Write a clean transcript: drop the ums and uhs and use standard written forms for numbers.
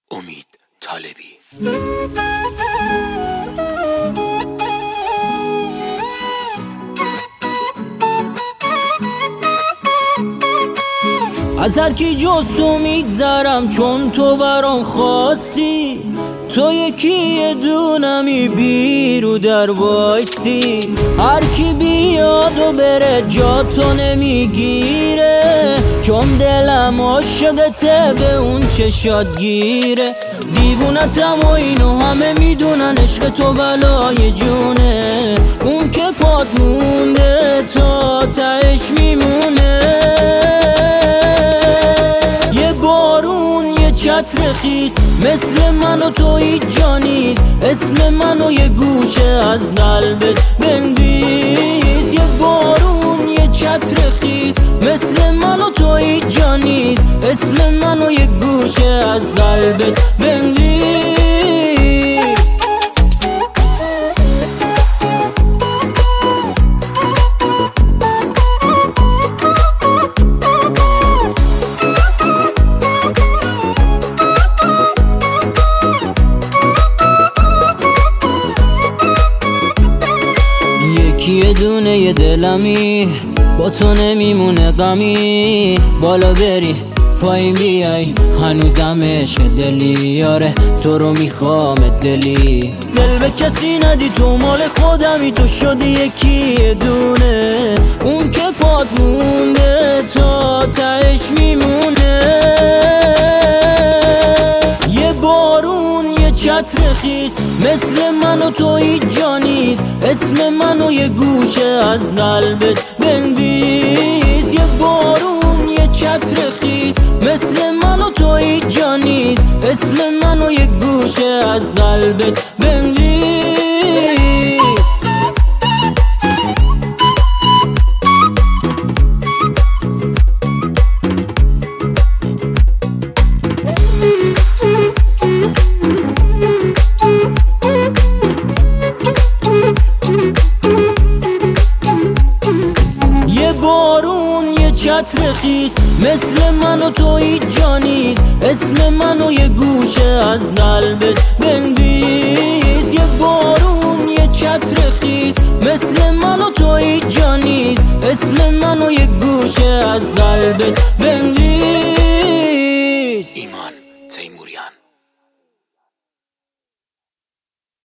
امید طالبی. از هر کی جز تو میگذرم چون تو برام خواستی، تو یکی دونمی بیرو در وایسی. هر کی بیاد و بره جا تو نمیگیره، چون دلم عاشقته به اون چشات گیره. دیوونتم و اینو همه میدونن، عشق تو بلای جونه. اون که پات مونده تا تهش میمونه. یه بارون یه چتر خیز مثل من و تو هیچ جا نیست. اسم منو یه گوشه از قلبت بنویس. یه بارون یه چتر خیز مثل من و تو هیچ جا نیست. اسم منو یه گوشه از قلبت بنویس. یه دونه یه دلمی با تو نمیمونه غمی. بالا بری پایین بیای هنوزم عشق دلی. یاره تو رو میخوام دلی. دل به کسی ندی تو مال خودمی. تو شدی یکی دونه. اون که پات مونده تا تهش میمونه. یه بارون یه چتر خیز مثل من و تو هیچ جا نیست. اسم منو یه گوشه از قلبت بنویس. یه بارون یه چتر خیز مثل من و تو هیچ جا نیست. اسم منو یه گوشه از قلبت بنویس. بارون یه چتر خیز مثل من و تو هیچ جا نیست. اسم منو یه گوشه از قلبت بنویس. یه بارون یه چتر خیز مثل من و تو هیچ جا نیست. اسم منو یه گوشه از قلبت